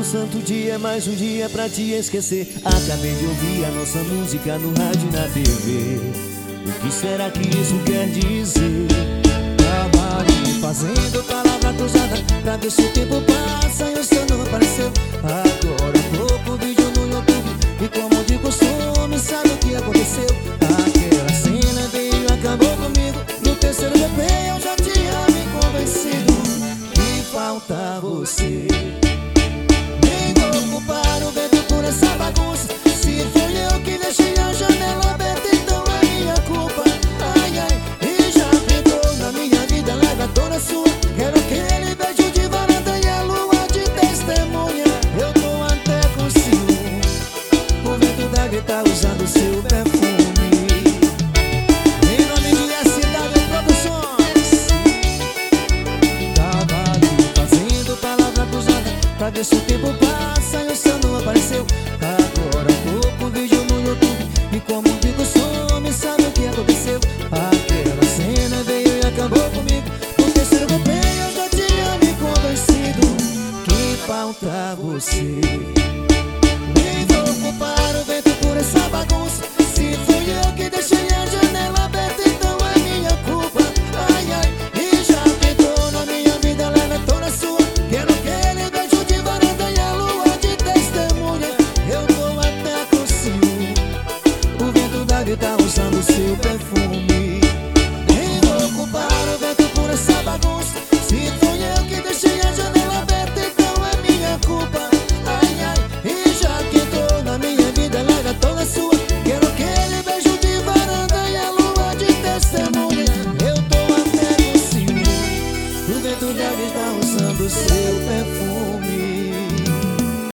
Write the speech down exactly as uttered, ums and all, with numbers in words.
santo dia é mais um dia pra te esquecer. Acabei de ouvir a nossa música no rádio e na T V. O que será que isso quer dizer? Tava ali fazendo palavra cruzada pra ver se o tempo passa e o seu não apareceu. Agora há pouco vídeo no YouTube e como de costume sabe o que aconteceu. Aquela cena veio e acabou comigo. No terceiro D P eu já tinha me convencido que falta você. Nem vou culpar o vento por essa bagunça. Se foi eu que deixei a janela aberta, então é minha culpa. Ai, ai, e já que entrou na minha vida, leva toda sua. Quero aquele beijo de varanda e a lua de testemunha. Eu tô até com ciúme. O vento da guitarra usando seu perfume. Em nome de S W Produções. Tava ali fazendo palavra cruzada pra ver se o tempo passa e o céu não apareceu. Agora há pouco vídeo no YouTube e como de costume sabe o que aconteceu. Aquela cena veio e acabou comigo. No terceiro D P eu já tinha me convencido que falta você. Nem vou culpar o vento por essa bagunça. Se fui eu que deixei a janela aberta, então é minha culpa. Ai, ai, e já que entrou na minha vida, leva toda sua. Quero aquele beijo de varanda e a lua de testemunha. Eu tô até com ciúme. O vento da vida tá usando seu perfume. Nem vou culpar o vento por essa bagunça. Se fui eu que deixei a janela aberta, então é minha culpa. Ai, ai, e já que entrou na minha vida, larga toda sua. Quero aquele beijo de varanda e a lua de testemunha. Eu tô até com ciúme. O vento deve estar usando seu